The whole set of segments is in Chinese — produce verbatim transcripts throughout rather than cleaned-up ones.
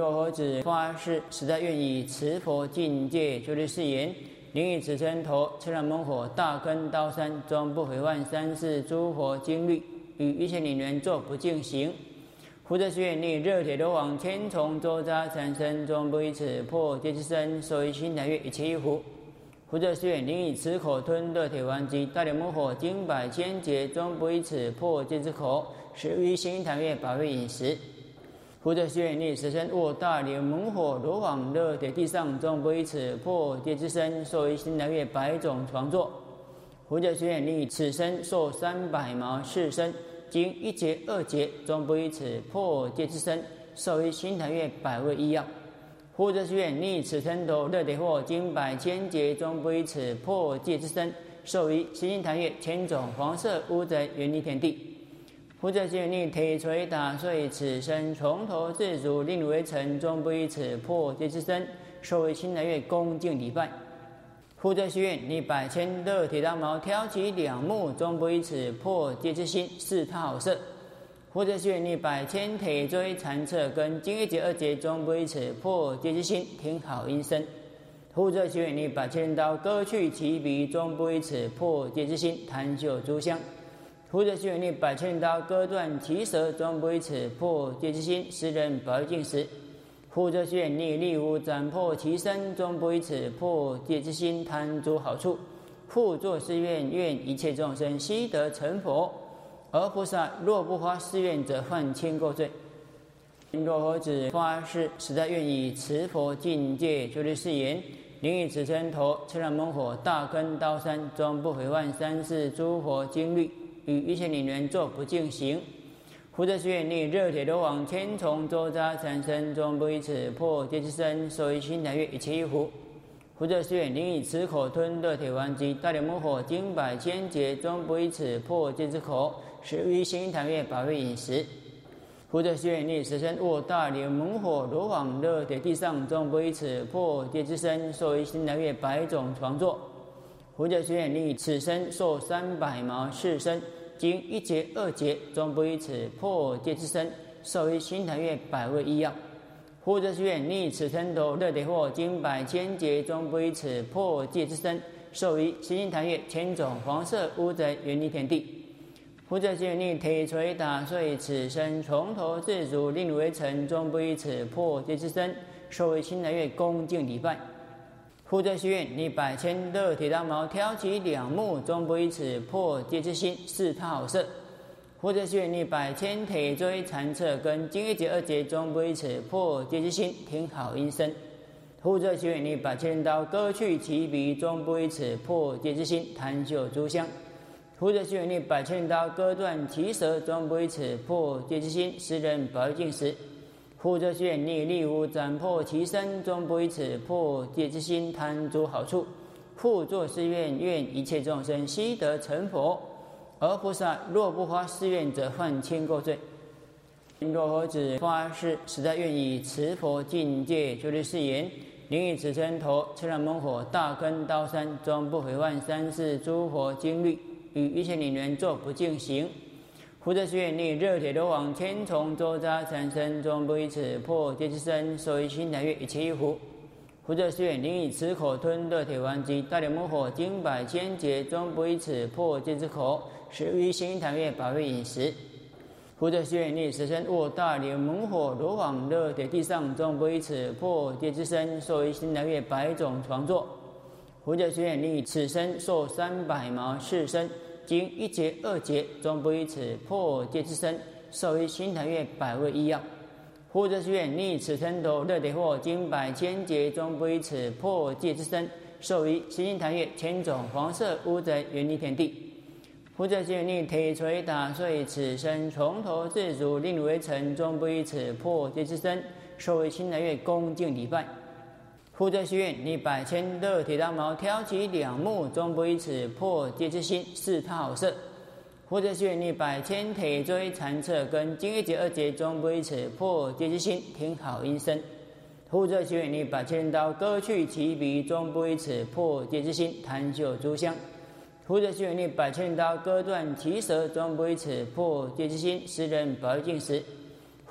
若何止发誓，实在愿以持佛境界，就是誓言。灵以此称头，赤然猛火，大根刀山，终不毁坏三世诸佛经律，与一切灵人作不净行。护者须愿力，热铁罗网，千重周匝缠身，终不以此破戒之身，受于心台月一切一壶。护者须愿灵以此口吞热铁丸及大连猛火，经百千劫，终不以此破戒之口，使于心台月百味饮食。护者须愿力，此身握大连猛火罗网热铁地上，终不以此破戒之身，受于心台月百种床坐。护者须愿力，此身受三百毛四身，经一劫二劫，终不以此破戒之身，受于心台月百味医药。护者须愿力，此身头热铁火，经百千劫，终不以此破戒之身，受于心台月千种黄色乌贼远离田地。护者须愿力，铁锤打碎此身，从头至足令为尘，终不以此破戒之身，受为心台月恭敬礼拜。护者须愿力，百千热铁刀矛，挑起两目，终不以此破戒之心，是他好色。护者须愿力，百千铁锥缠侧根，经一劫二劫，终不以此破戒之心，听好音声。护者须愿力，百千刀割去其鼻，终不以此破戒之心，弹袖诸香。护者须愿力，百千刀割断其舌，终不以此破戒之心，十人保佑净食。护者须愿力，力无斩破其身，终不以此破戒之心，贪诸好处。复作誓愿，愿一切众生悉得成佛。而菩萨若不发誓愿者，犯千垢罪。若何止发誓，实在愿以持佛境界，就是誓言。灵以此称头，赤然猛火，大根刀山，终不毁坏三世诸佛经律，与一切灵人作不净行。护者须愿力，热铁罗网，千重周匝缠身，终不以此破戒之身，受于心台月一切一壶。护者须愿灵以此口吞热铁丸及大连猛火，经百千劫，终不以此破戒之口，使于心台月百味饮食。护者须愿力，此身握大连猛火罗网热铁地上，终不以此破戒之身，受于心台月百种床坐。护者须愿力，此身受三百毛四身，经一劫二劫，终不以此破戒之身，受于心台月百味医药。护者须愿力，此身头热铁火，经百千劫，终不以此破戒之身，受于心台月千种黄色乌贼远离田地。护者须愿力，铁锤打碎此身，从头至足令为尘，终不以此破戒之身，受于心台月恭敬礼拜。护者须愿力，百千热铁刀矛，挑起两目，终不以此破戒之心，是他好色。护者须愿力，百千铁锥缠侧根，经一劫二劫，终不以此破戒之心，听好音声。护者须愿力，百千刀割去其鼻，终不以此破戒之心，弹袖诸香。护者须愿力，百千刀割断其舌，终不以此破戒之心，十人保佑净食。护者须愿力，力无斩破其身，终不以此破戒之心，贪诸好处。复作誓愿，愿一切众生悉得成佛。而菩萨若不发誓愿者，犯千垢罪。若何止发誓，实在愿以持佛境界，就是誓言。灵以此称头，赤然猛火，大根刀山，终不毁坏三世诸佛经律，与一切灵人作不净行。护者须愿力，热铁罗网，千重周匝缠身，终不以此破戒之身，受于心台月一切一壶。护者须愿灵以此口吞热铁丸及大连猛火，经百千劫，终不以此破戒之口，使于心台月百味饮食。护者须愿力，此身握大连猛火罗网热铁地上，终不以此破戒之身，受于心台月百种床坐。护者须愿力，此身受三百毛四身，经一劫二劫，终不以此破戒之身，受于心台月百味医药。护者须愿力，此身头热铁火，经百千劫，终不以此破戒之身，受于心台月千种黄色乌贼远离田地。护者须愿力，铁锤打碎此身，从头至足令为尘，终不以此破戒之身，受于心台月恭敬礼拜。护者须愿力，百千热铁刀矛，挑起两目，终不以此破戒之心，是他好色。护者须愿力，百千铁锥缠侧根，经一劫二劫，终不以此破戒之心，听好音声。护者须愿力，百千刀割去其鼻，终不以此破戒之心，弹袖诸香。护者须愿力，百千刀割断其舌，终不以此破戒之心，十人保佑净食。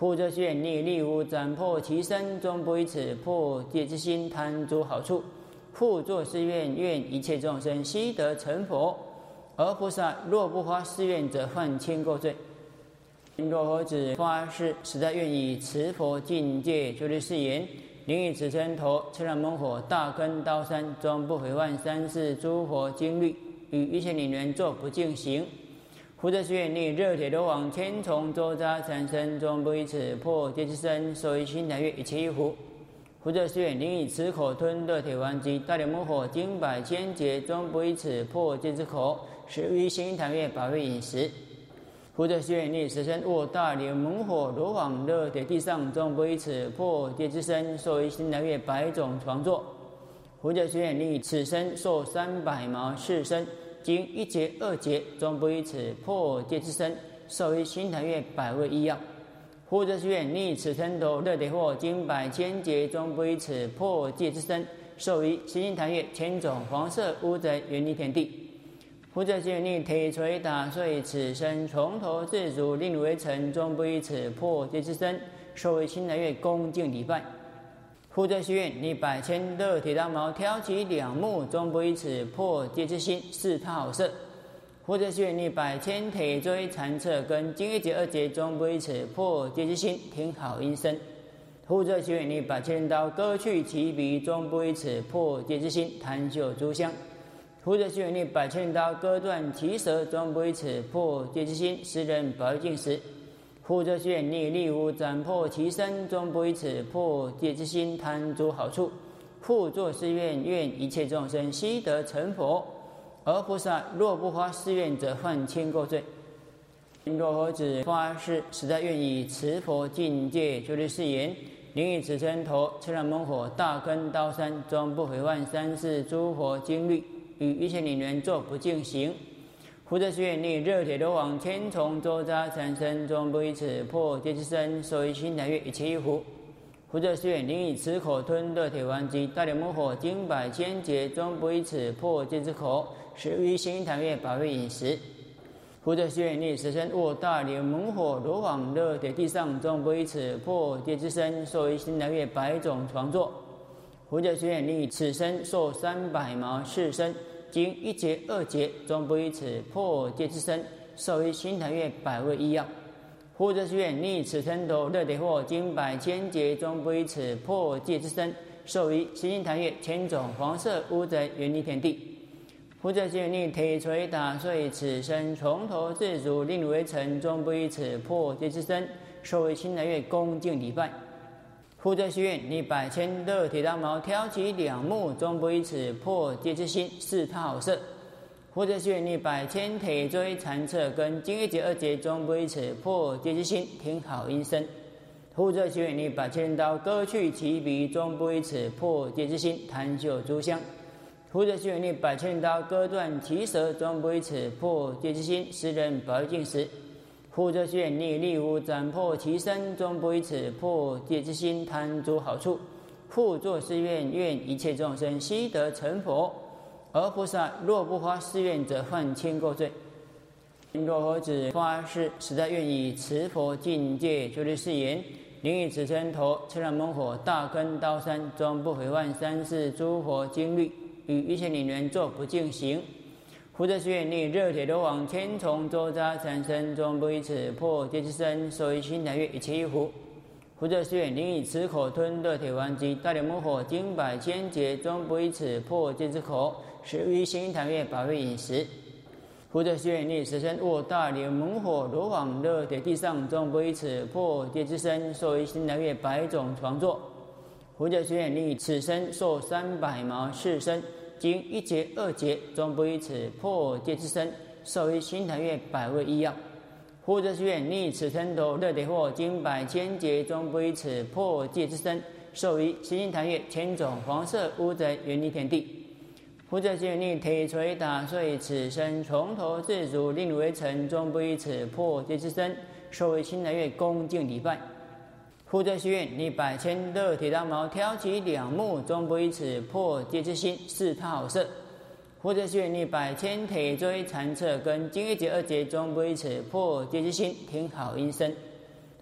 护者须愿力，力无斩破其身，终不以此破戒之心贪诸好处。复作是愿，愿一切众生悉得成佛。而菩萨若不发誓愿者，犯千垢罪。若何止发誓，实在愿以持佛境界，就是誓言：灵以此身头，车辆猛火，大根刀山，终不毁坏三世诸佛经律，与一切灵缘作不净行。护者须愿力，热铁罗网，千重周匝缠身，终不以此破戒之身，受于心台月一切一壶。护者须愿灵以此口吞热铁丸及大流猛火，经百千劫，终不以此破戒之口，食于心台月百味饮食。护者须愿力，此身握大流猛火，罗网热铁地上，终不以此破戒之身，受于心台月百种床坐。护者须愿力，此身受三百毛是身。经一劫二劫，终不以此破戒之身，受于心坛月百味医药。护者须愿力，此身头热铁火，经百千劫，终不以此破戒之身，受于心坛月千种黄色乌贼远离田地。护者须愿力，铁锤打碎此身，从头至足令为尘，终不以此破戒之身，受于心坛月恭敬礼拜。护者须愿力，百千热铁刀矛，挑起两目，终不以此破戒之心，是他好色。护者须愿力，百千铁锥残侧根，经一劫二劫，终不以此破戒之心，听好音声。护者须愿力，百千刀割去其鼻，终不以此破戒之心，贪嗅诸香。护者须愿力，百千刀割断其舌，终不以此破戒之心，食人饱进食。护者须愿力，力无斩破其身，终不以此破戒之心贪诸好处。复作是愿，愿一切众生悉得成佛。而菩萨若不发誓愿者，犯千垢罪。若何止发誓，实在愿以持佛境界，就是誓言：灵以此身头，车辆猛火，大根刀山，终不毁坏三世诸佛经律，与一切灵缘作不净行。护者须愿力，热铁罗网，千重周匝缠身，终不以此破戒之身，受于心台月一切一壶。护者须愿灵以此口吞热铁丸及大流猛火，经百千劫，终不以此破戒之口，食于心台月百味饮食。护者须愿力，此身握大流猛火，罗网热铁地上，终不以此破戒之身，受于心台月百种床坐。护者须愿力，此身受三百毛是身。经一劫二劫，终不以此破戒之身，受于心坛月百味医药。护者须愿力，此身头热铁火，经百千劫，终不以此破戒之身，受于心坛月千种黄色乌贼远离田地。护者须愿力，铁锤打碎此身，从头至足令为尘，终不以此破戒之身，受于心坛月恭敬礼拜。护者须愿力，百千热铁刀矛，挑起两目，终不以此破戒之心，是他好色。护者须愿力，百千铁锥残侧根，经一劫二劫，终不以此破戒之心，听好音声。护者须愿力，百千刀割去其鼻，终不以此破戒之心，贪嗅诸香。护者须愿力，百千刀割断其舌，终不以此破戒之心，食人饱进食。护者须愿力，力无斩破其身，终不以此破戒之心贪诸好处。复作是愿，愿一切众生悉得成佛。而菩萨若不发誓愿者，犯千垢罪。若何止发誓，实在愿以持佛境界，就是誓言：灵以此身头，车辆猛火，大根刀山，终不毁坏三世诸佛经律，与一切灵缘作不净行。护者须愿力，热铁罗网，千重周匝缠身，终不以此破戒之身，受于心台月一切一壶。护者须愿灵以此口吞热铁丸及大流猛火，经百千劫，终不以此破戒之口，食于心台月百味饮食。护者须愿力，此身握大流猛火，罗网热铁地上，终不以此破戒之身，受于心台月百种床坐。护者须愿力，此身受三百毛是身。经一劫二劫，终不以此破戒之身，受于心坛月百味医药。护者须愿力，此身头热铁火，经百千劫，终不以此破戒之身，受于心坛月千种黄色乌贼远离田地。护者须愿力，铁锤打碎此身，从头至足令为尘，终不以此破戒之身，受于心坛月恭敬礼拜。护者须愿力，百千热铁刀矛，挑起两目，终不以此破戒之心，是他好色。护者须愿力，百千铁锥残侧根，经一劫二劫，终不以此破戒之心，听好音声。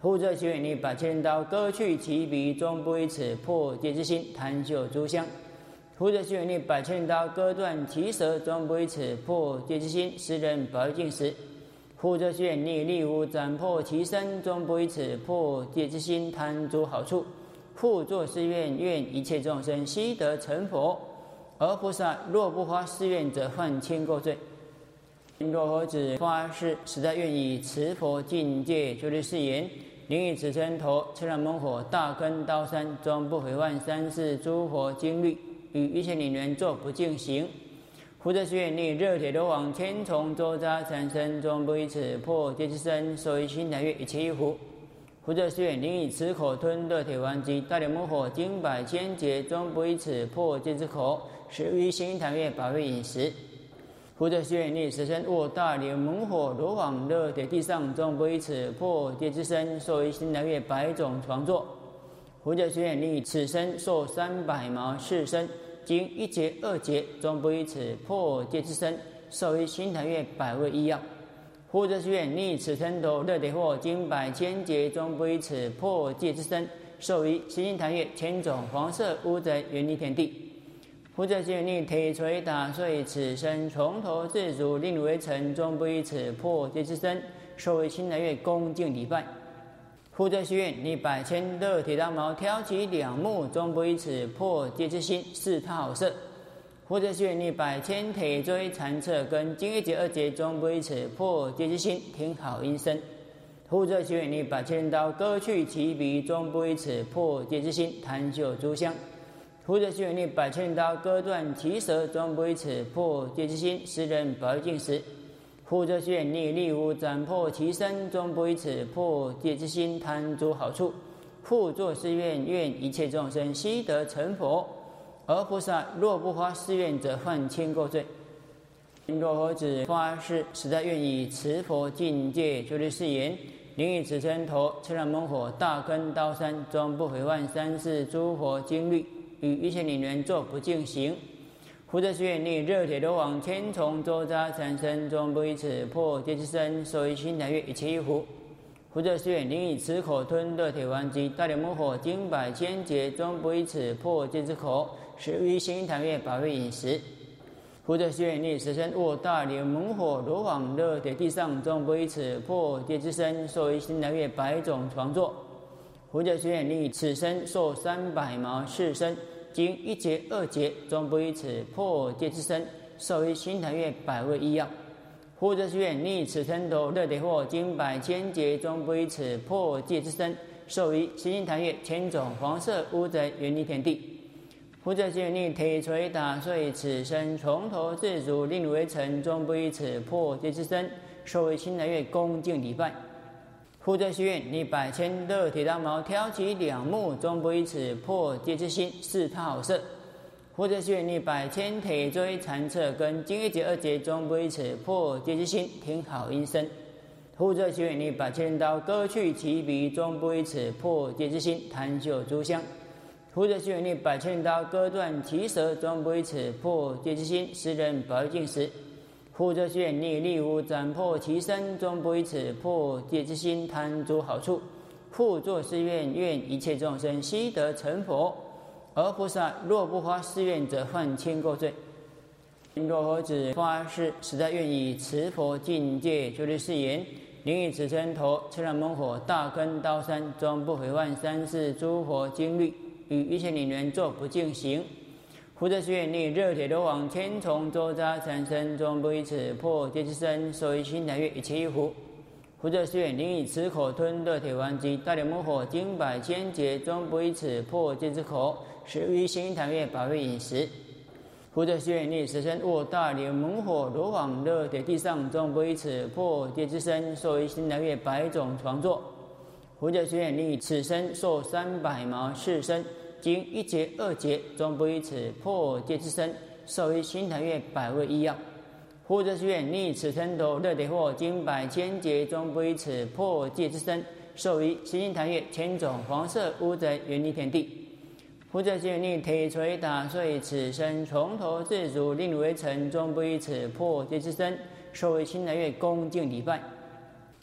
护者须愿力百千刀割去其鼻，终不以此破戒之心，贪嗅诸香。护者须愿力百千刀割断其舌，终不以此破戒之心，时人保佑净时。护者须愿力力无斩破其身，终不以此破戒之心，贪诸好处。复作是愿，愿一切众生悉得成佛。而菩萨若不发誓愿者，犯千垢罪。若何止发誓，实在愿以持佛境界，就是誓言：灵以此身头，车辆猛火，大根刀山，终不毁坏三世诸佛经律，与一切领缘作不净行。护者须愿力热铁罗网，千重周匝缠身，终不以此破戒之身，受于心台月一切一壶。护者须愿灵以此口吞热铁丸及大连猛火，经百千劫，终不以此破戒之口，使于心台月百味饮食。护者须愿力此身握大连猛火罗网热铁地上，终不以此破戒之身，受于心台月百种床坐。护者须愿力此身受三百毛四身，经一劫二劫，终不以此破戒之身，受于心台月百味医药。护者须愿力此身头热铁火，经百千劫，终不以此破戒之身，受于心台月千种黄色乌贼远离田地。护者须愿力铁锤打碎此身，从头至足令为尘，终不以此破戒之身，受于心台月恭敬礼拜。护者须愿力百千热铁刀矛，挑起两目，终不以此破戒之心，是他好色。护者须愿力百千铁锥残侧根，经一劫二劫，终不以此破戒之心，听好音声。护者须愿力百千刀割去其鼻，终不以此破戒之心，贪嗅诸香。护者须愿力百千刀割断其舌，终不以此破戒之心，时人保佑净时。护者须愿力力无斩破其身，终不以此破戒之心，贪诸好处。复作是愿，愿一切众生悉得成佛。而菩萨若不发誓愿者，犯千垢罪。若何止发誓，实在愿以持佛境界，就是誓言：灵以此身头，车辆猛火，大根刀山，终不毁坏三世诸佛经律，与一切领缘作不净行。护者须愿力热铁罗网，千重周匝缠身，终不以此破戒之身，受于心台月一切一壶。护者须愿灵以此口吞热铁丸及大连猛火，经百千劫，终不以此破戒之口，使于心台月百味饮食。护者须愿力此身握大连猛火罗网热铁地上，终不以此破戒之身，受于心台月百种床坐。护者须愿力此身受三百毛四身，经一劫二劫，终不以此破戒之身，受于心台月百味医药。护者须愿力此身头热铁火，经百千劫，终不以此破戒之身，受于心台月千种黄色乌贼远离田地。护者须愿力铁锤打碎此身，从头至足令为尘，终不以此破戒之身，受于心台月恭敬礼拜。护者须愿力百千热铁刀矛，挑起两目，终不以此破戒之心，是他好色。护者须愿力百千铁锥残侧根，经一劫二劫，终不以此破戒之心，听好音声。护者须愿力百千刀割去其鼻，终不以此破戒之心，贪嗅诸香。护者须愿力百千刀割断其舌，终不以此破戒之心，时人保佑净时。护者须愿力力无斩破其身，终不以此破戒之心，贪诸好处。复作是愿，愿一切众生悉得成佛。而菩萨若不发誓愿者，犯千垢罪。若何止发誓，实在愿以持佛境界，就是誓言：灵以此身头，车辆猛火，大根刀山，终不毁坏三世诸佛经律，与一切领缘作不净行。护者须愿力热铁罗网，千重周匝缠身，终不以此破戒之身，受于心台月一切一壶。护者须愿灵以此口吞热铁丸及大连猛火，经百千劫，终不以此破戒之口，使于心台月百味饮食。护者须愿力此身握大连猛火罗网热铁地上，终不以此破戒之身，受于心台月百种床坐。护者须愿力此身受三百毛四身，经一劫二劫，终不以此破戒之身，受于心台月百味医药。护者须愿力此身头热铁火，经百千劫，终不以此破戒之身，受于心台月千种黄色乌贼远离田地。护者须愿力铁锤打碎此身，从头至足令为尘，终不以此破戒之身，受于心台月恭敬礼拜。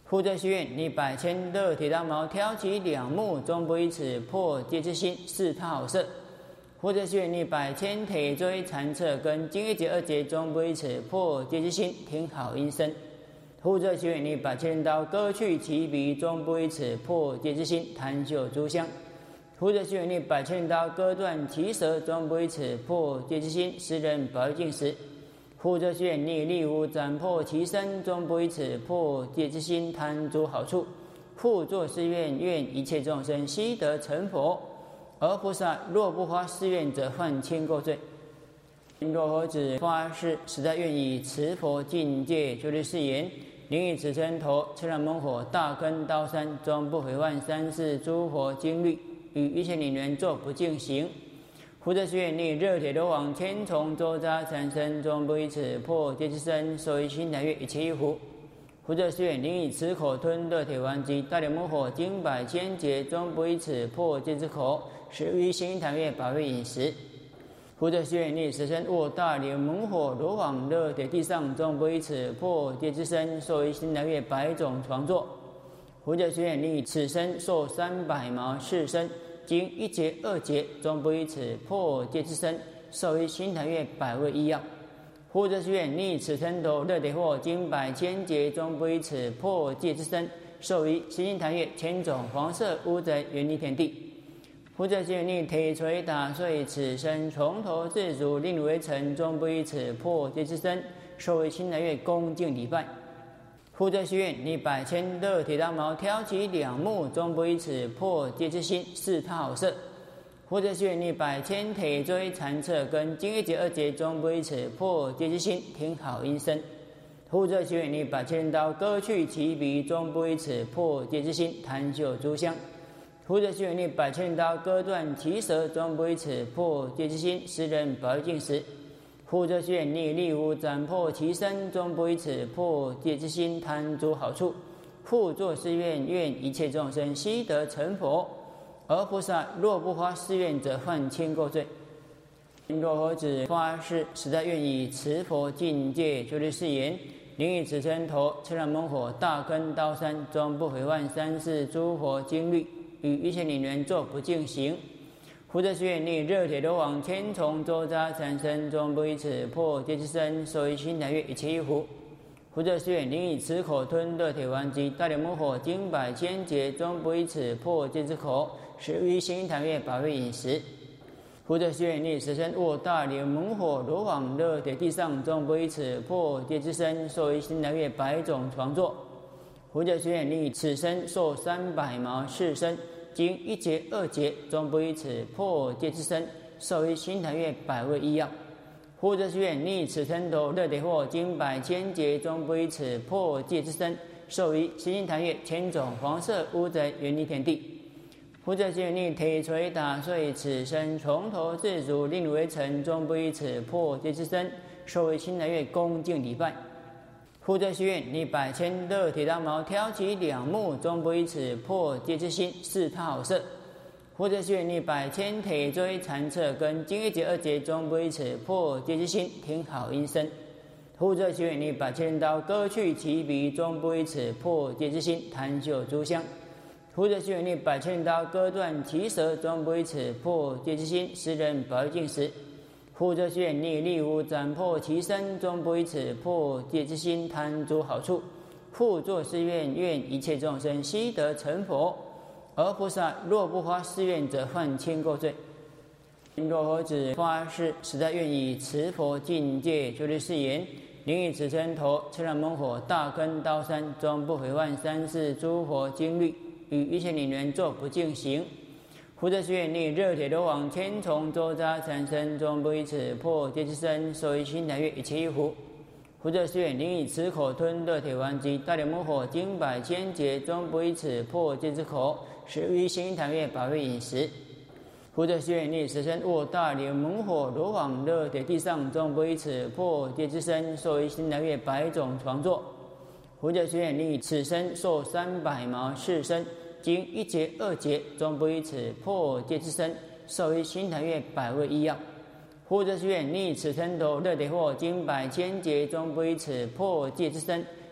护者须愿，你百千的铁裆毛，挑起两目，终不以此破戒之心，是他好色。护者须愿，你百千腿椎残侧跟精液节二节，终不以此破戒之心，听好音声。护者须愿，你百千刀割去其鼻，终不以此破戒之心，弹袖诸香。护者须愿，你百千刀割断其舌，终不以此破戒之心，十人保佑净时。护者须愿，你力无斩破其身，终不以此破戒之心，贪诸好处。复作是愿，愿一切众生悉得成佛。而菩萨若不发誓愿者，犯千垢罪。若何止发誓，实在愿以持佛境界，就是誓言：灵以此身头，车辆猛火，大根刀山，终不毁坏三世诸佛经律，与一切灵缘作不净行。护者须愿，你热铁罗网，千重周匝缠身，终不以此破戒之身，受于心台月一切一壶。护者须愿，灵以此口吞热铁丸及大莲猛火，经百千劫，终不以此破戒之口，使于心台月百味饮食。护者须愿，你此身握大莲猛火罗网热铁地上，终不以此破戒之身，受于心台月百种床坐。护者须愿，你此身受三百毛四身，经一节二节，终不以此破戒之身，受于心台月百味医药。护者须愿，你此身头热铁火，经百千劫，终不以此破戒之身，受于心台月千种黄色乌贼远离天地。护者须愿，你铁锤打碎此身，从头至足令为尘，终不以此破戒之身，受于心台月恭敬礼拜。护者须愿，你百千的铁裆毛，挑起两目，终不以此破戒之心，是他好色。护者须愿，你百千腿椎残侧跟精液节二节，终不以此破戒之心，听好音声。护者须愿，你百千刀割去其鼻，终不以此破戒之心，弹袖诸香。护者须愿，你百千刀割断其舌，终不以此破戒之心，十人保佑净时。护者须愿，你力无斩破其身，终不以此破戒之心，贪诸好处。复作是愿，愿一切众生悉得成佛。而菩萨若不发誓愿者，犯千垢罪。若何止发誓，实在愿以持佛境界，就是誓言：灵以此身头，车辆猛火，大根刀山，终不毁坏三世诸佛经律，与一切灵缘作不净行。护者须愿，你热铁罗网，千重周匝缠身，终不以此破戒之身，受于心台月一切一壶。护者须愿，灵以此口吞热铁丸及大莲猛火，经百千劫，终不以此破戒之口，使于心台月百味饮食。护者须愿，你此身握大莲猛火罗网热铁地上，终不以此破戒之身，受于心台月百种床坐。护者须愿，你此身受三百毛四身，经一节二节，终不以此破戒之身，受于心台月百味医药。护者须愿，你此身头热铁火，经百千劫，终不以此破戒之身，受于心台月千种黄色乌贼远离天地。护者须愿，你铁锤打碎此身，从头至足令为尘，终不以此破戒之身，受于心台月恭敬礼拜。护者须愿，你百千的铁裆毛，挑起两目，终不以此破戒之心，是他好色。护者须愿，你百千腿椎残侧跟精液节二节，终不以此破戒之心，听好音声。护者须愿，你百千刀割去其鼻，终不以此破戒之心，弹袖诸香。护者须愿，你百千刀割断其舌，终不以此破戒之心，十人保佑净时。护者须愿，你力无斩破其身，终不以此破戒之心，贪诸好处。复作是愿，愿一切众生悉得成佛。而菩萨若不发誓愿者，犯千垢罪。若何止发誓，实在愿以持佛境界，就是誓言：灵以此身头，车辆猛火，大根刀山，终不毁坏三世诸佛经律，与一切灵缘作不净行。护者须愿，你热铁罗网，千重周匝缠身，终不以此破戒之身，受于心台月一切一壶。护者须愿，灵以此口吞热铁丸及大莲猛火，经百千劫，终不以此破戒之口，使于心台月百味饮食。护者须愿，你此身握大莲猛火罗网热铁地上，终不以此破戒之身，受于心台月百种床坐。护者须愿，你此身受三百毛四身，经一节二节，终不以此破戒之身，受于心台月百味医药。护者须愿，你此身头热铁火，经百千劫，终不以此破戒之身，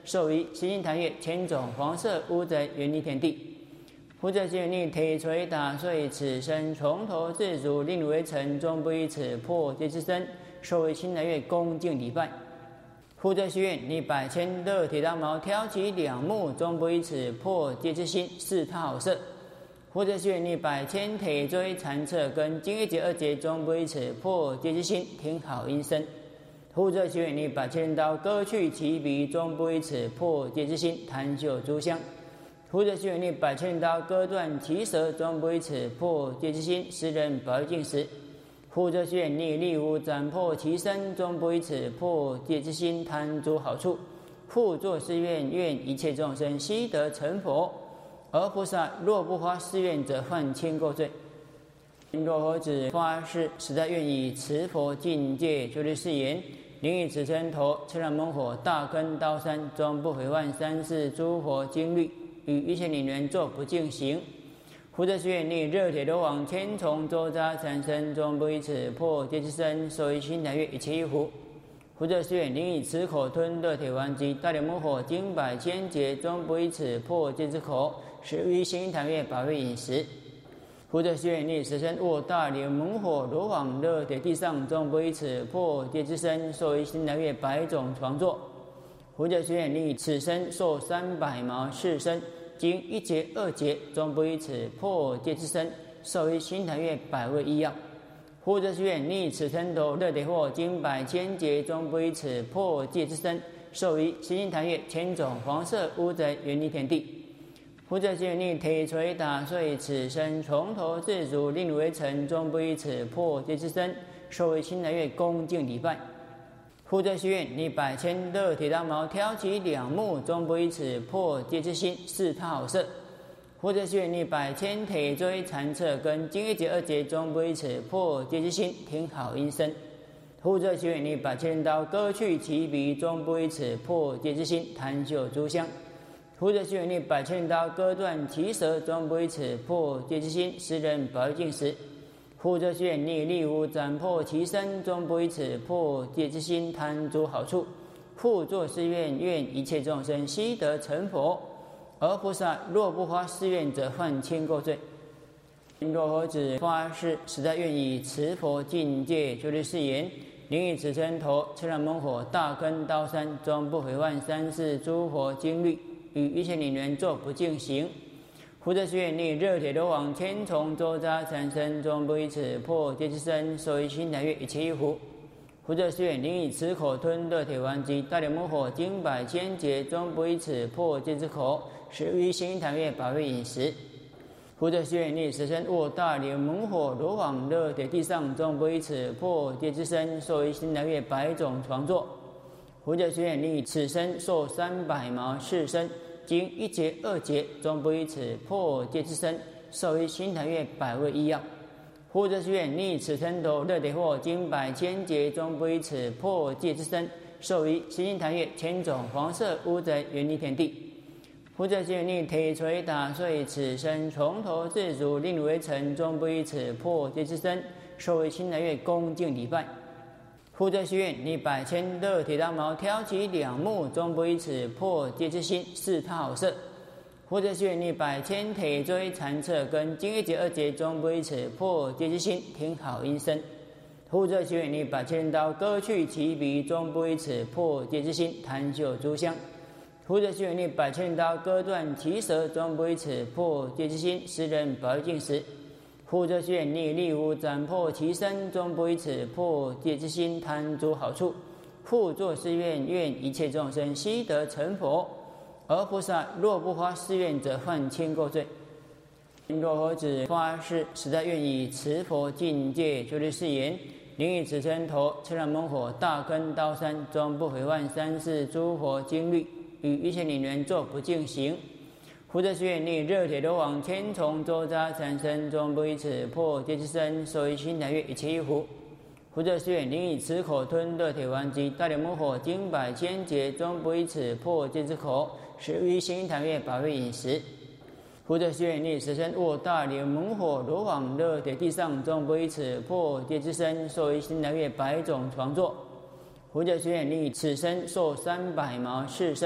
授于西星坛月千种黄色乌贼原离田地。福泽仙人铁锤打碎此身，从头至足令为尘，终不以此破戒之身，授为新来月恭敬礼拜。福泽学院你百千的铁裆毛挑起两目，终不以此破戒之心，是他好色。福泽学院你百千铁锥残侧，跟金月节二节终不以此破戒之心，听好音声。福泽学院你百千刀割去其鼻，终不以此破戒之心，弹袖珠香。福泽学院你百千刀割断其舌，终不以此破戒之心，十人保佑进食。福泽学院你力无斩破其身，终不以此破戒之心，贪诸好处。复作誓愿，愿一切众生悉得成佛。而菩萨若不发誓愿者，犯千垢罪。若何止发誓，实在愿以持佛境界，就是誓言。灵以此身头，车辆猛火，大根刀山，终不毁坏三世诸佛经律。与一切领缘作不净行。福泽学院你热铁罗网，千重周匝缠身，终不以此破戒之身，授于新来月一切一壶。福泽学院你以此口吞热铁丸及大莲猛火，经百千劫，终不以此破戒之口，始于新坛月宝月饮食。福泽学院你此身握大莲猛火罗网热铁地上，终不以此破戒之身，授于新来月百种床座。福泽学院你此身受三百毛是身，经一节二节，终不以此破戒之身，授于新坛月百味医药。福泽学院你此身头热铁火，经百千劫，终不以此破戒之身，授于新坛月千种黄色乌贼原离田地。福泽学院你铁锤打碎此身，从头至足令为尘，终不以此破戒之身，授于新来月恭敬礼拜。福泽学院你百千的铁裆毛挑起两目，终不以此破戒之心，是他好色。福泽学院你百千铁锥残侧，跟金月节二节，终不以此破戒之心，听好音声。福泽学院你百千刀割去其鼻，终不以此破戒之心，弹袖珠香。福泽学院你百千刀割断其舌，终不以此破戒之心，十人保佑进食。福泽学院你力无斩破其身，终不以此破戒之心，贪诸好处。复作誓愿，愿一切众生悉得成佛。而菩萨若不发誓愿者，犯千垢罪。若何止发誓，实在愿以持佛境界，就是誓言。灵以此身头，车辆猛火，大根刀山，终不毁坏三世诸佛经律，与一切领缘作不净行。福泽学院你热铁罗网，千重周匝缠身，终不以此破戒之身，授于新来月一切一壶。福泽学院你以此口吞热铁丸及大莲猛火，经百千劫，终不以此破戒之口，始于新坛月宝月饮食。福泽学院你此身握大莲猛火罗网热铁地上，终不以此破戒之身，授于新来月百种床座。福泽学院你此身受三百毛是身，经一节二节，终不以此破戒之身，授于新坛月百味医药。福泽学院你此身头热铁火，经百千劫，终不以此破戒之身，授于新坛月千种黄色乌贼原离田地。福泽学院你铁锤打碎此身，从头至足令为尘，终不以此破戒之身，授为新来月恭敬礼拜。福泽学院你百千的铁裆毛挑起两目，终不以此破戒之心，是他好色。福泽学院你百千铁锥残侧，跟金月节二节，终不以此破戒之心，听好音声。福泽学院你百千刀割去其鼻，终不以此破戒之心，弹袖珠香。福泽学院你百千刀割断其舌，终不以此破戒之心，十人保佑进食。福泽学院你力无斩破其身，终不以此破戒之心，贪诸好处。复作誓愿，愿一切众生悉得成佛。而菩萨若不发誓愿者，犯千垢罪。若何止发誓，实在愿以持佛境界，就是誓言。灵以此身头，车辆猛火，大根刀山，终不毁坏三世诸佛经律，与一切领缘作不净行。福泽学院你热铁罗网，千重周匝缠身，终不以此破戒之身，授于新来月一切一壶。福泽学院你以此口吞热铁丸及大莲猛火，经百千劫，终不以此破戒之口，始于新坛月宝月饮食。福泽学院你此身握大莲猛火罗网热铁地上，终不以此破戒之身，授于新来月百种床座。福泽学院你此身受三百毛是身，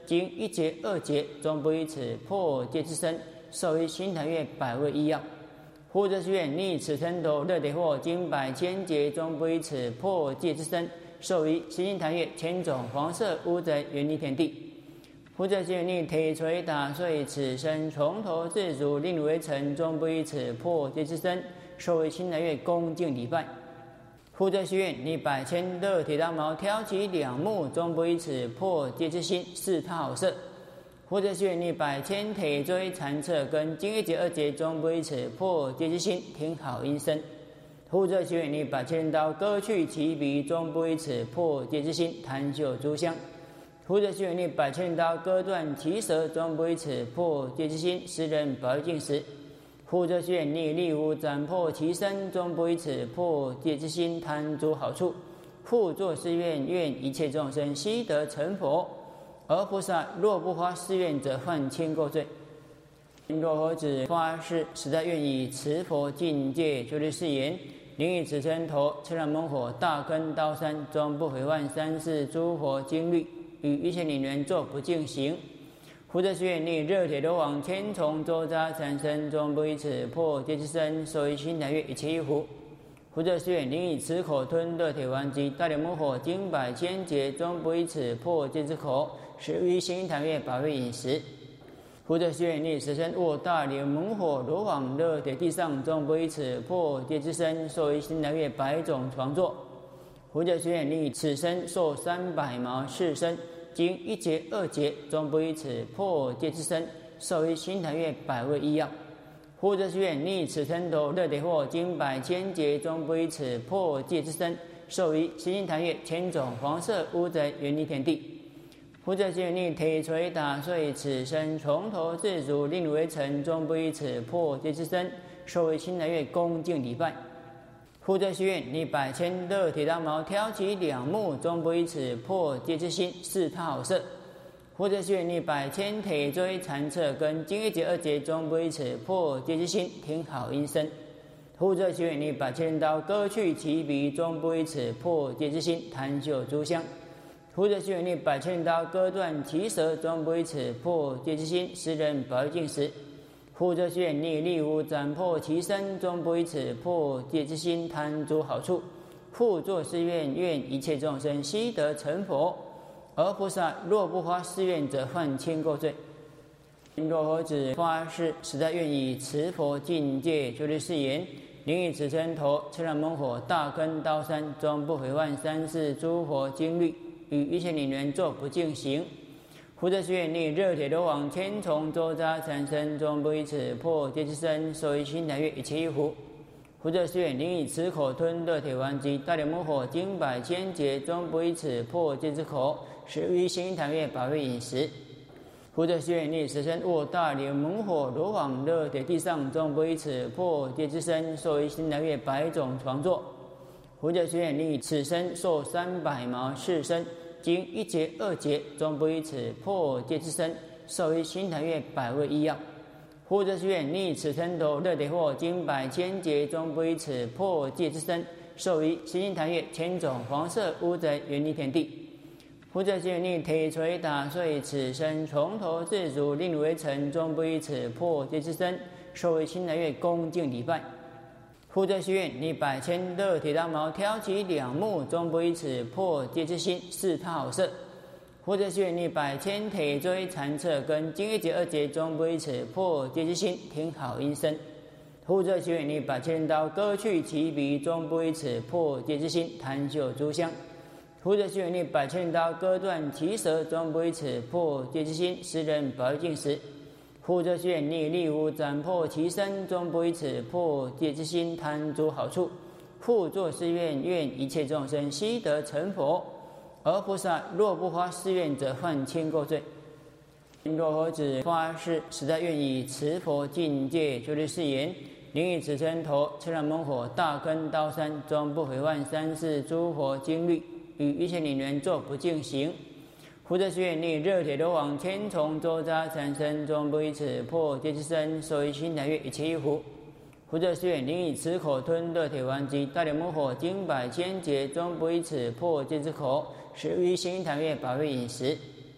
经一劫二劫终不于此破戒之身，受于心坛月百味医药。或者是愿逆此城头热得祸，经百千劫终不于此破戒之身，受于心坛月千种黄色乌贼远离田地。或者是愿逆铁锤打碎此身，从头至足令为尘，终不于此破戒之身，受于心坛月恭敬礼拜。或者是愿你百千的铁裆毛挑起两目，终不于此破戒之心，是他好色。或者是愿你百千铁锥残侧，跟经一劫二劫终不于此破戒之心，听好音声。或者是愿你百千刀割去其鼻，终不于此破戒之心，弹袖诸香。或者是愿你百千刀割断其舌，终不于此破戒之心，十人保佑进食。或者是愿你力无斩破其身，终不于此破戒之心，贪诸好处。复作是愿，愿一切众生悉得成佛。而菩萨若不发誓愿者，犯千垢罪。若何止发誓，实在愿以持佛境界，就是誓言：灵以此身头，车辆猛火，大根刀山，终不毁坏三世诸佛经律，与一切灵人作不净行。或者是愿你热铁罗网，千重周匝缠身，终不于此破戒之身，受于心坛月一切一壶。或者是愿灵以此口吞热铁丸及大连猛火，经百千劫，终不于此破戒之口，使于心坛月百味饮食。或者是愿你此身握大连猛火罗网热铁地上，终不于此破戒之身，受于心坛月百种床坐。或者是愿你此身受三百毛四身，经一劫二劫，终不于此破戒之身，受于心坛月百味医药。或者是愿逆此身头热铁祸，经百千劫，终不于此破戒之身，受于心坛月千种黄色乌贼远离田地。或者是愿逆铁锤打碎此身，从头至足令为尘，终不于此破戒之身，受于心坛月恭敬礼拜。或者是愿你百千的铁裆毛挑起两目，终不于此破戒之心，是他好色。或者是愿你百千铁锥残侧，跟经一劫二劫终不于此破戒之心，听好音声。或者是愿你百千刀割去其鼻，终不于此破戒之心，弹袖诸香。或者是愿你百千刀割断其舌，终不于此破戒之心，十人保佑进食。或者是愿你力无斩破其身，终不于此破戒之心，贪诸好处。复作是愿，愿一切众生悉得成佛。而菩萨若不发誓愿者，犯千垢罪。若何止发誓，实在愿以持佛境界，就是誓言：灵以此身头，车辆猛火，大根刀山，终不毁坏三世诸佛经律，与一切灵人作不净行。或者是愿你热铁罗网，千重周匝缠身，终不于此破戒之身，受于心坛月一切一壶。或者是愿灵以此口吞热铁丸及大连猛火，经百千劫，终不于此破戒之口，使于心坛月百味饮食。或者是愿你此身握大连猛火罗网热铁地上，终不于此破戒之身，受于心坛月百种床坐。或者是愿你此身受三百毛四身，经一劫二劫，终不于此破戒之身，受于心坛月百味医药。或者是愿逆此身头热铁祸，经百千劫，终不于此破戒之身，受于心坛月千种黄色乌贼远离田地。或者是愿逆铁锤打碎此身，从头至足令为尘，终不于此破戒之身，受于心坛月恭敬礼拜。或者是愿你百千的铁裆毛挑起两目，终不于此破戒之心，是他好色。或者是愿你百千铁锥残侧，跟经一劫二劫，终不于此破戒之心，听好音声。或者是愿你百千刀割去其鼻，终不于此破戒之心，弹袖诸香。或者是愿你百千刀割断其舌，终不于此破戒之心，十人保佑进食。或者是愿你力无斩破其身，终不于此破戒之心，贪诸好处。复作是愿，愿一切众生悉得成佛。而菩萨若不发誓愿者，犯千垢罪。若何止发誓，实在愿以持佛境界，就是誓言：灵以此身头，车辆猛火，大根刀山，终不毁坏三世诸佛经律，与一切灵人作不净行。或者是愿你热铁罗网，千重周匝缠身，终不于此破戒之身，受于心坛月一切一壶。或者是愿灵以此口吞热铁丸及大连猛火，经百千劫，终不于此破戒之口，使于心坛月百味饮食。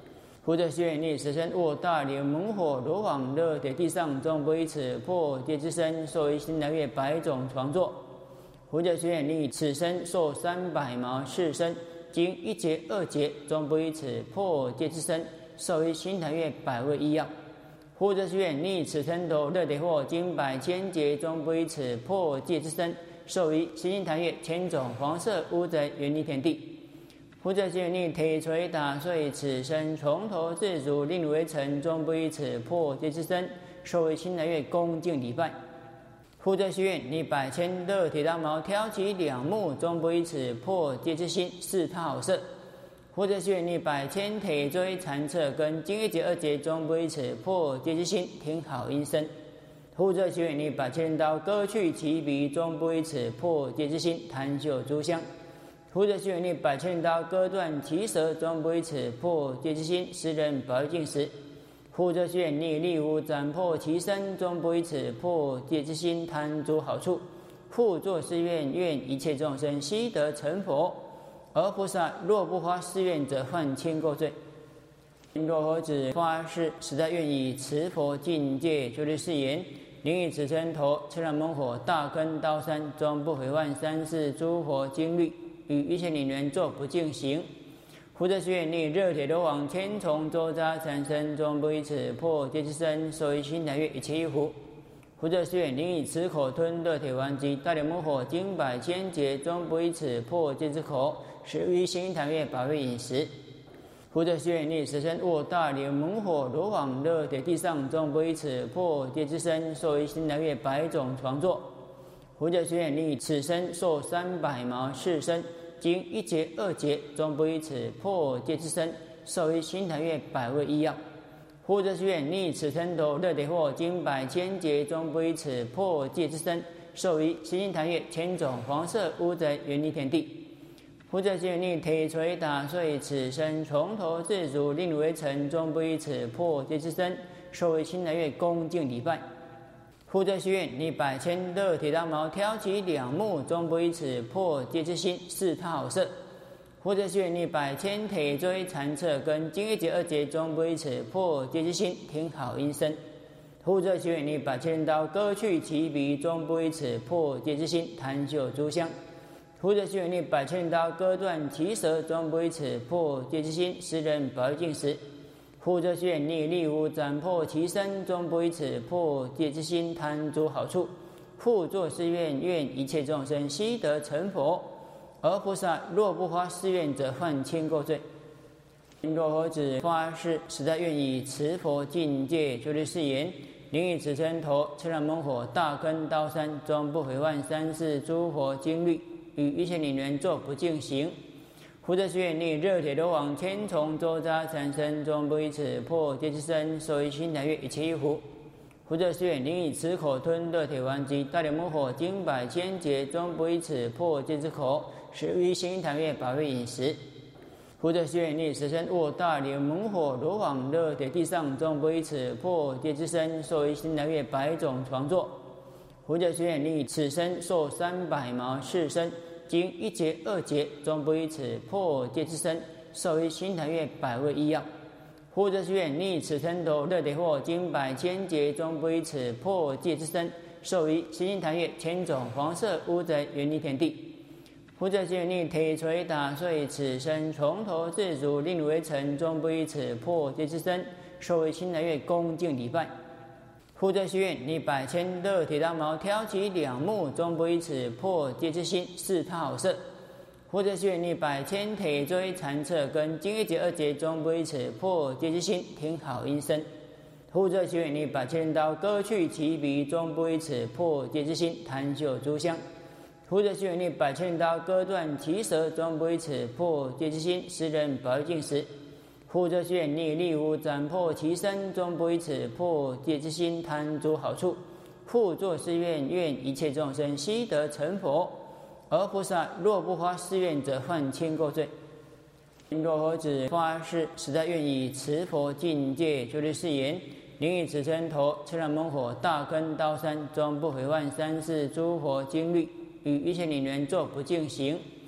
福者须愿力，此身卧大莲猛火罗网热铁地上，终不以此破戒之身，受于新来月百种床座。福者须愿力，此身受三百毛四身，经一劫二劫，终不以此破戒之身，受于新台月百味医药。福者须愿力，此身头热铁火，经百千劫，终不以此破戒之身，受于新台月千种黄色乌贼远离田地。福者须愿力，铁锤打碎此身，从头至足，令为尘，终不以此破戒之身，受为新来月恭敬礼拜。福者须愿力，百千热铁刀矛挑起两目，终不以此破戒之心，是他好色。福者须愿力，百千铁锥残侧根，经一劫二劫，终不以此破戒之心，听好音声。福者须愿力，百千刀割去其鼻，终不以此破戒之心，弹袖诸香。福者须愿力，百千刀割断其舌，终不以此破戒之心，十人保佑净时。福者须愿力，力无斩破其身，终不以此破戒之心，贪诸好处。复作是愿，愿一切众生悉得成佛。而菩萨若不发誓愿者，犯千垢罪。若何止发誓，实在愿以持佛境界，就是誓言：灵以此身头，车辆猛火，大根刀山，终不毁坏三世诸佛经律，与一切领缘作不净行。福者须愿力，热铁罗网，千重周匝缠身，终不以此破戒之身，受于新台月一切一壶。福者须愿灵以此口吞热铁丸及大莲猛火，经百千劫，终不以此破戒之口，使于新台月百味饮食。福者须愿力，此身卧大莲猛火罗网热铁地上，终不以此破戒之身，受于新台月百种床座。福者须愿力，此身受三百毛四身，经一劫二劫，终不以此破戒之身，受于新台月百味医药。福者须愿力，此身头热铁火，经百千劫，终不以此破戒之身，受于新台月千种黄色乌贼远离田地。福者须愿力，铁锤打碎此身，从头至足，令为尘，终不以此破戒之身，受为新台月恭敬礼拜。福者须愿力，百千热铁刀矛挑起两目，终不以此破戒之心，是他好色。福者须愿力，百千铁锥残侧根，经一劫二劫，终不以此破戒之心，听好音声。福者须愿力，百千刀割去其鼻，终不以此破戒之心，弹袖诸香。福者须愿力，百千刀割断其舌，终不以此破戒之心，十人保佑净时。福者须愿力，力无斩破其身，终不以此破戒之心，贪诸好处。复作是愿，愿一切众生悉得成佛。而菩萨若不发誓愿者，犯千垢罪。若何止发誓，实在愿以持佛境界，就是誓言：灵以此身头，车辆猛火，大根刀山，终不毁坏三世诸佛经律，与一切领缘作不净行。福者须愿力，热铁罗网，千重周匝缠身，终不以此破戒之身，受于新台月一切一壶。福者须愿灵以此口吞热铁丸及大莲猛火，经百千劫，终不以此破戒之口，使于新台月百味饮食。福者须愿力，此身卧大莲猛火罗网热铁地上，终不以此破戒之身，受于新台月百种床座。福者须愿力，此身受三百毛四身，经一劫二劫，终不以此破戒之身，受于新台月百味医药。福者须愿力，此身头热铁火，经百千劫，终不以此破戒之身，受于新台月千种黄色乌贼远离田地。福者须愿力，铁锤打碎此身，从头至足，令为尘，终不以此破戒之身，受为新台月恭敬礼拜。福者须愿力，百千热铁刀矛挑起两目，终不以此破戒之心，是他好色。福者须愿力，百千铁锥残侧根，经一劫二劫，终不以此破戒之心，听好音声。福者须愿力，百千刀割去其鼻，终不以此破戒之心，弹袖诸香。福者须愿力，百千刀割断其舌，终不以此破戒之心，十人保佑净时。福者须愿力，力无斩破其身，终不以此破戒之心，贪诸好处。复作是愿，愿一切众生悉得成佛。而菩萨若不发誓愿者，犯千垢罪。若何止发誓，实在愿以持佛境界，就是誓言：灵以此身头，车辆猛火，大根刀山，终不毁坏三世诸佛经律，与一切领缘作不净行。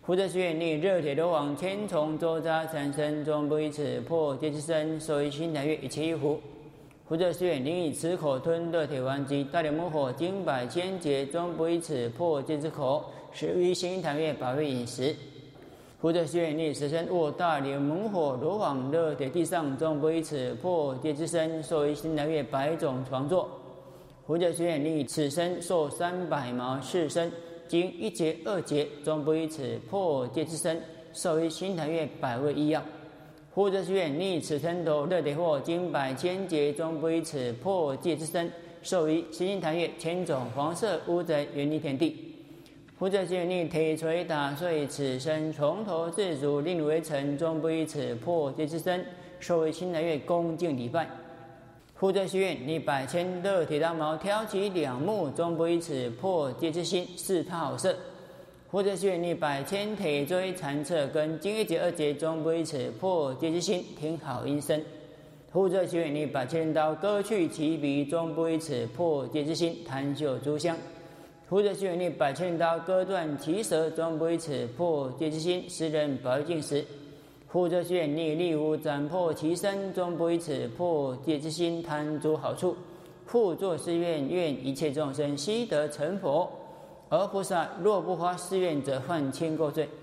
福德誓愿力热铁罗网千重周匝产生终不以此破戒之身，受于心坛月一切一壶。福德誓愿灵以此口吞热铁丸及大莲猛火经百千劫，终不以此破戒之口，始于心坛月百味饮食。福德誓愿力此身握大莲猛火罗网热铁地上，终不以此破戒之身，受于心坛月百种床座。福德誓愿力此身受三百毛四身，经一劫二劫，终不以此破戒之身，受于心坛月百味医药。福德誓愿力此身头热铁火经百千劫，终不以此破戒之身，受于心坛月千种黄色乌贼远离田地。福德誓愿力铁锤打碎此身，从头至足令为尘，终不以此破戒之身，受于心坛月恭敬礼拜。福德誓愿力百千热铁大矛挑起两目，终不以此破戒之心，是他好色。福德誓愿力百千铁锥残侧根，经一劫二劫，终不以此破戒之心，听好音声。福德誓愿力百千刀割去其鼻，终不以此破戒之心，弹袖诸香。福德誓愿力百千刀割断其舌，终不以此破戒之心，十人保佑进食。福德誓愿力力无斩破其身，终不以此破戒之心，贪诸好处。复作誓愿，愿一切众生悉得成佛。而菩萨若不发誓愿者，犯千垢罪。